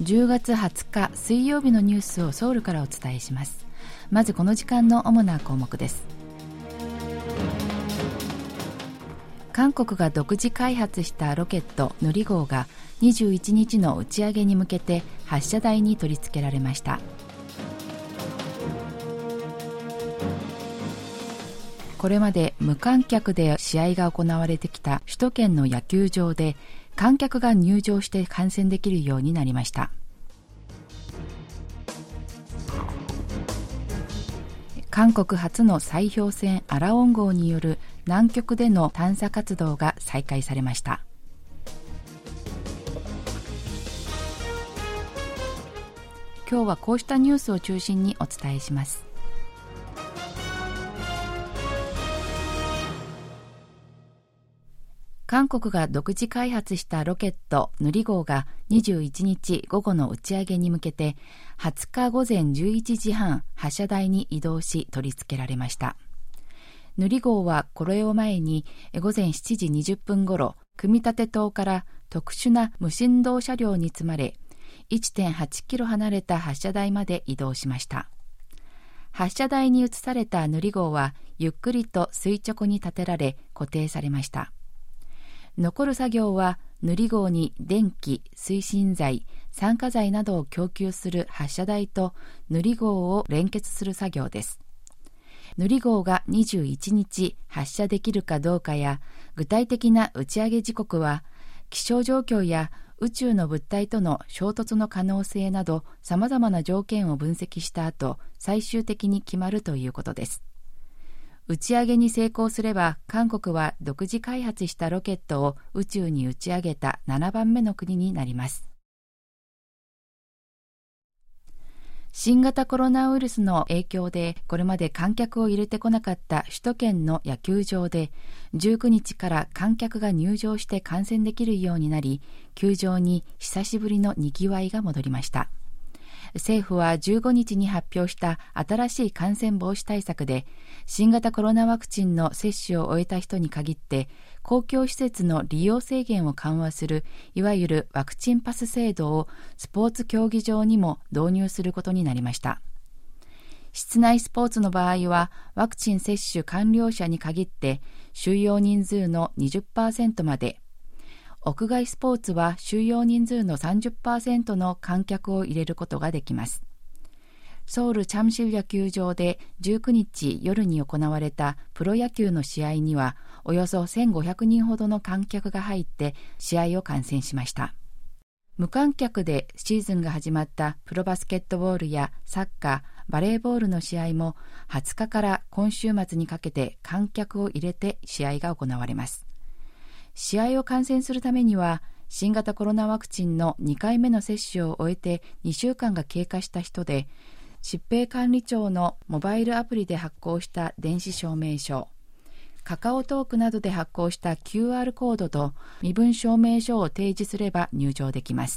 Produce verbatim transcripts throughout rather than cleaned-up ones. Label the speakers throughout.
Speaker 1: じゅうがつはつか水曜日のニュースをソウルからお伝えします。まずこの時間の主な項目です。韓国が独自開発したロケットヌリ号がにじゅういちにちの打ち上げに向けて発射台に取り付けられました。これまで無観客で試合が行われてきた首都圏の野球場で観客が入場して観戦できるようになりました。韓国初の砕氷船アラオン号による南極での探査活動が再開されました。今日はこうしたニュースを中心にお伝えします。韓国が独自開発したロケットヌリ号がにじゅういちにち午後の打ち上げに向けてはつか午前じゅういちじはん発射台に移動し取り付けられました。ヌリ号はこれを前に午前しちじにじゅっぷんごろ、組み立て棟から特殊な無振動車両に積まれ いってんはちキロ離れた発射台まで移動しました。発射台に移されたヌリ号はゆっくりと垂直に立てられ固定されました。残る作業はヌリ号に電気、推進剤、酸化剤などを供給する発射台とヌリ号を連結する作業です。ヌリ号がにじゅういちにち発射できるかどうかや具体的な打ち上げ時刻は気象状況や宇宙の物体との衝突の可能性など様々な条件を分析した後、最終的に決まるということです。打ち上げに成功すれば韓国は独自開発したロケットを宇宙に打ち上げたななばんめの国になります。新型コロナウイルスの影響でこれまで観客を入れてこなかった首都圏の野球場でじゅうくにちから観客が入場して観戦できるようになり、球場に久しぶりのにぎわいが戻りました。政府はじゅうごにちに発表した新しい感染防止対策で、新型コロナワクチンの接種を終えた人に限って公共施設の利用制限を緩和するいわゆるワクチンパス制度をスポーツ競技場にも導入することになりました。室内スポーツの場合はワクチン接種完了者に限って収容人数の にじゅっパーセント まで、屋外スポーツは収容人数の さんじゅっパーセント の観客を入れることができます。ソウルチャムシル野球場でじゅうくにち夜に行われたプロ野球の試合にはおよそせんごひゃくにんほどの観客が入って試合を観戦しました。無観客でシーズンが始まったプロバスケットボールやサッカー、バレーボールの試合もはつかから今週末にかけて観客を入れて試合が行われます。試合を観戦するためには新型コロナワクチンのにかいめの接種を終えてにしゅうかんが経過した人で、疾病管理庁のモバイルアプリで発行した電子証明書、カカオトークなどで発行した キューアール コードと身分証明書を提示すれば入場できます。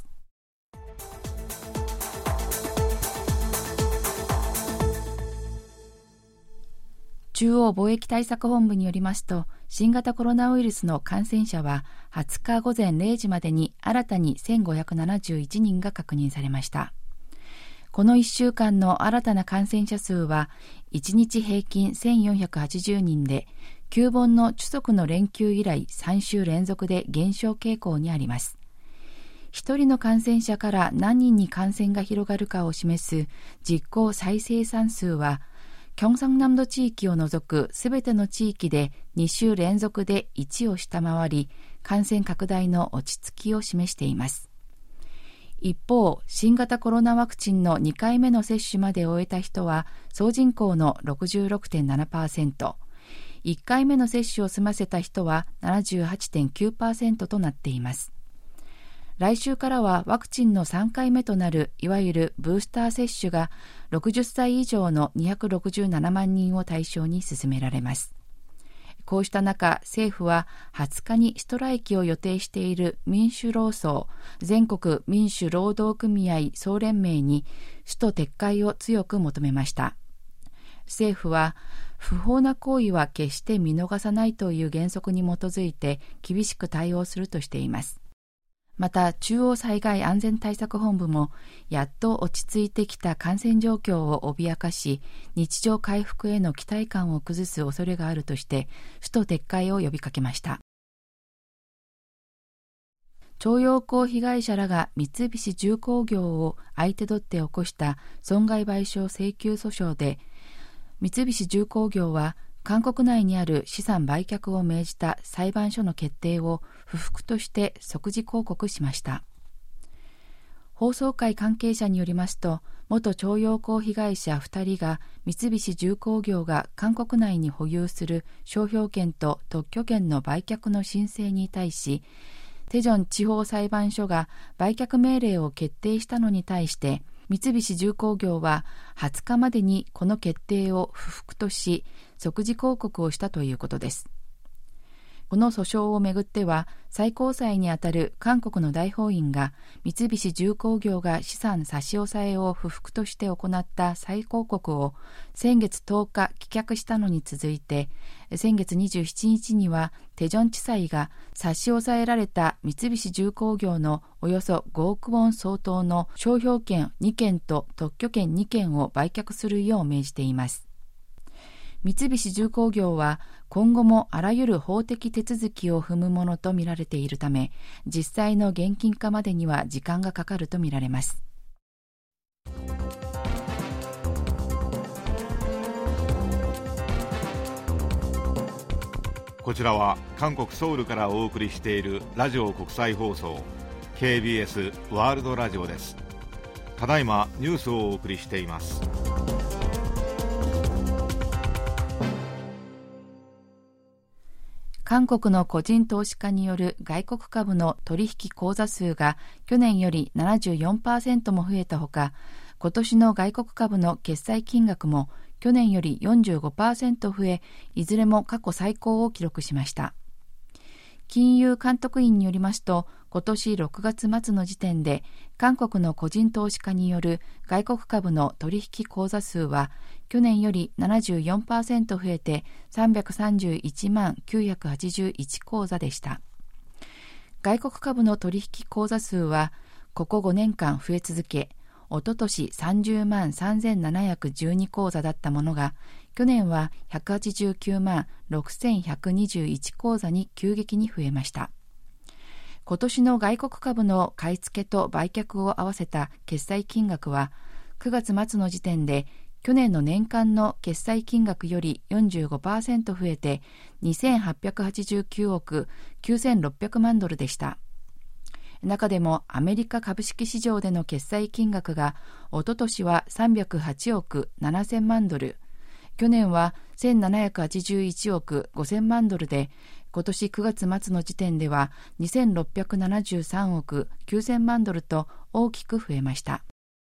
Speaker 1: 中央防疫対策本部によりますと、新型コロナウイルスの感染者ははつか午前れいじまでに新たにせんごひゃくななじゅういちにんが確認されました。このいっしゅうかんの新たな感染者数はいちにち平均せんよんひゃくはちじゅうにんで、旧盆の中足の連休以来さんしゅう連続で減少傾向にあります。一人の感染者から何人に感染が広がるかを示す実効再生産数は、キョンサンナムド地域を除くすべての地域でにしゅう連続でいちを下回り、感染拡大の落ち着きを示しています。一方、新型コロナワクチンのにかいめの接種まで終えた人は総人口の ろくじゅうろくてんななパーセント、いっかいめの接種を済ませた人は ななじゅうはちてんきゅうパーセント となっています。来週からはワクチンのさんかいめとなるいわゆるブースター接種がろくじゅっさい以上のにひゃくろくじゅうななまんにんを対象に進められます。こうした中、政府ははつかにストライキを予定している民主労総全国民主労働組合総連盟にスト撤回を強く求めました。政府は不法な行為は決して見逃さないという原則に基づいて厳しく対応するとしています。 また中央災害安全対策本部もやっと落ち着いてきた感染状況を脅かし、日常回復への期待感を崩す恐れがあるとして首都撤回を呼びかけました。徴用工被害者らが三菱重工業を相手取って起こした損害賠償請求訴訟で、三菱重工業は韓国内にある資産売却を命じた裁判所の決定を不服として即時抗告しました。放送会関係者によりますと、元徴用工被害者ふたりが三菱重工業が韓国内に保有する商標権と特許権の売却の申請に対し、テジョン地方裁判所が売却命令を決定したのに対して、三菱重工業ははつかまでにこの決定を不服とし、即時抗告をしたということです。この訴訟をめぐっては、最高裁にあたる韓国の大法院が三菱重工業が資産差し押さえを不服として行った再抗告を先月とおか棄却したのに続いて、先月にじゅうしちにちにはテジョン地裁が差し押さえられた三菱重工業のおよそごおくウォン相当の商標権にけんと特許権にけんを売却するよう命じています。三菱重工業は今後もあらゆる法的手続きを踏むものとみられているため、実際の現金化までには時間がかかるとみられます。
Speaker 2: こちらは韓国ソウルからお送りしているラジオ国際放送 ケービーエス ワールドラジオです。ただいまニュースをお送りしています。
Speaker 1: 韓国の個人投資家による外国株の取引口座数が去年より ななじゅうよんパーセント も増えたほか、今年の外国株の決済金額も去年より よんじゅうごパーセント 増え、いずれも過去最高を記録しました。金融監督院によりますと、今年ろくがつ末の時点で韓国の個人投資家による外国株の取引口座数は去年より ななじゅうよんパーセント 増えてさんびゃくさんじゅういちまんきゅうひゃくはちじゅういちこうざでした。外国株の取引口座数はここごねんかん増え続け、おととしさんじゅうまんさんぜんななひゃくじゅうにこうざだったものが、去年はひゃくはちじゅうきゅうまんろくせんひゃくにじゅういちこうざに急激に増えました。今年の外国株の買い付けと売却を合わせた決済金額は、くがつ末の時点で去年の年間の決済金額より よんじゅうごパーセント 増えてにせんはっぴゃくはちじゅうきゅうおくきゅうせんろっぴゃくまんドルでした。中でもアメリカ株式市場での決済金額がおととしはさんびゃくはちおくななせんまんドル、去年はせんななひゃくはちじゅういちおくごせんまんドルで、今年くがつ末の時点ではにせんろっぴゃくななじゅうさんおくきゅうせんまんドルと大きく増えました。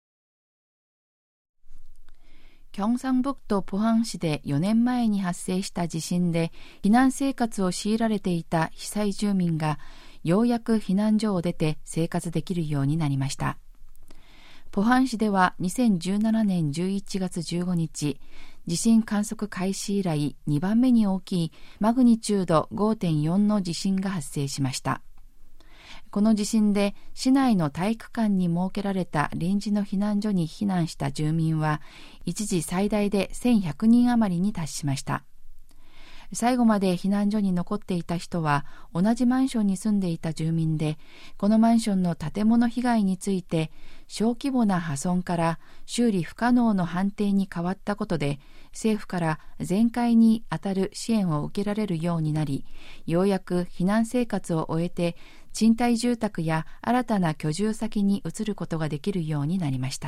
Speaker 1: キョンサン北道ポハン市でよねんまえに発生した地震で避難生活を強いられていた被災住民がようやく避難所を出て生活できるようになりました。ポハン市ではにせんじゅうななねんじゅういちがつじゅうごにち、地震観測開始以来にばんめに大きいマグニチュード ごてんよん の地震が発生しました。この地震で市内の体育館に設けられた臨時の避難所に避難した住民は一時最大でせんひゃくにん余りに達しました。最後まで避難所に残っていた人は同じマンションに住んでいた住民で、このマンションの建物被害について小規模な破損から修理不可能の判定に変わったことで、政府から全壊にあたる支援を受けられるようになり、ようやく避難生活を終えて賃貸住宅や新たな居住先に移ることができるようになりました。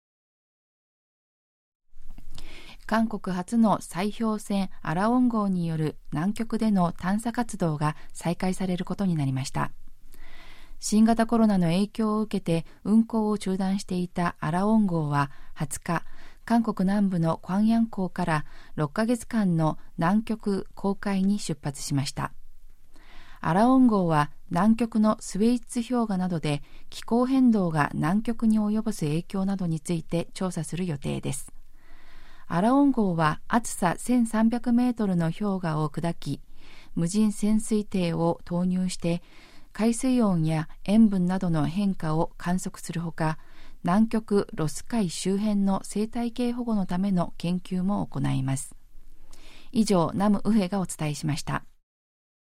Speaker 1: 韓国初の砕氷船アラオン号による南極での探査活動が再開されることになりました。新型コロナの影響を受けて運航を中断していたアラオン号ははつか、韓国南部のクァンヤン港からろっかげつかんの南極航海に出発しました。アラオン号は南極のスウェイツ氷河などで気候変動が南極に及ぼす影響などについて調査する予定です。アラオン号は厚させんさんびゃくメートルの氷河を砕き、無人潜水艇を投入して海水温や塩分などの変化を観測するほか、南極ロス海周辺の生態系保護のための研究も行います。以上、ナム・ウヘがお伝えしました。